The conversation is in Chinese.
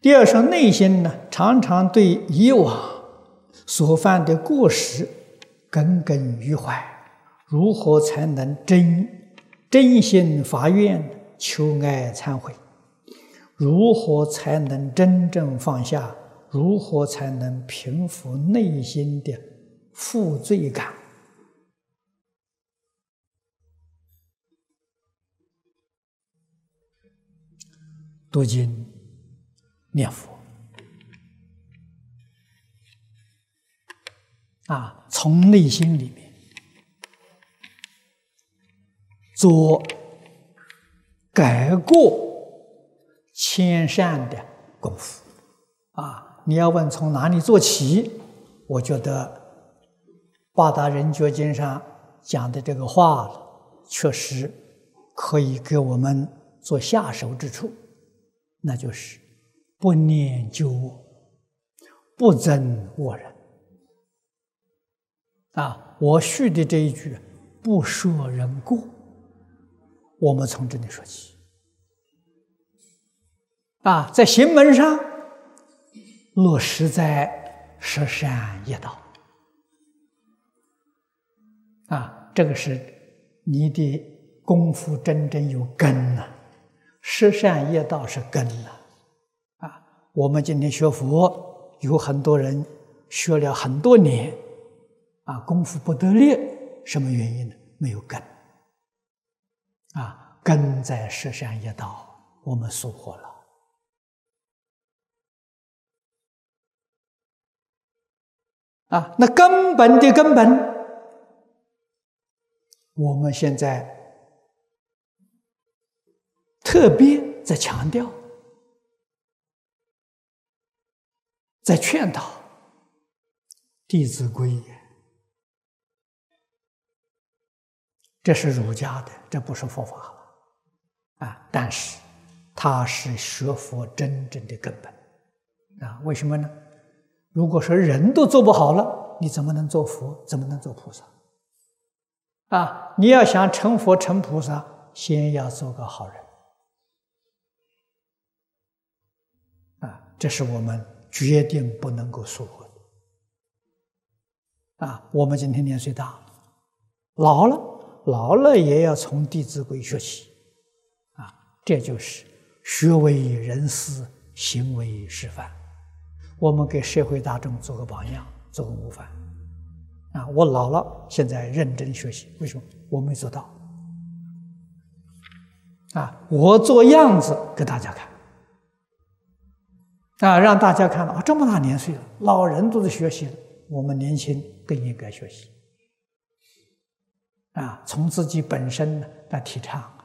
第二是内心呢，常常对以往所犯的过失耿耿于怀，如何才能真心发愿求爱忏悔？如何才能真正放下？如何才能平复内心的负罪感？读经念佛从内心里面做改过迁善的功夫你要问从哪里做起，我觉得八大人觉经上讲的这个话确实可以给我们做下手之处，那就是不念旧我，不憎我人我续的这一句不说人过，我们从这里说起在行门上落实在十善业道这个是你的功夫真正有根了，十善业道是根了我们今天学佛，有很多人学了很多年功夫不得力，什么原因呢？没有根根在十善业道，我们疏忽了那根本的根本，我们现在特别在强调，在劝导《弟子规》，这是儒家的，这不是佛法但是它是学佛真正的根本为什么呢？如果说人都做不好了，你怎么能做佛？怎么能做菩萨你要想成佛成菩萨，先要做个好人这是我们决定不能够疏忽的我们今天年岁大，老了也要从《弟子规》学起这就是学为人师，行为示范。我们给社会大众做个榜样，做个模范我老了，现在认真学习，为什么？我没做到我做样子给大家看让大家看到这么大年岁了，老人都在学习了，我们年轻更应该学习从自己本身来提倡